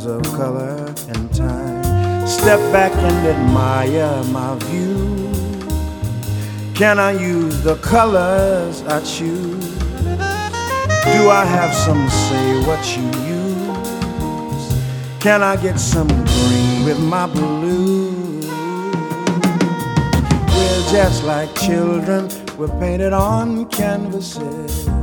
layers of color and time. Step back and admire my view. Can I use the colors I choose? Do I have some say what you use? Can I get some green with my blue? We're just like children, we're painted on canvases.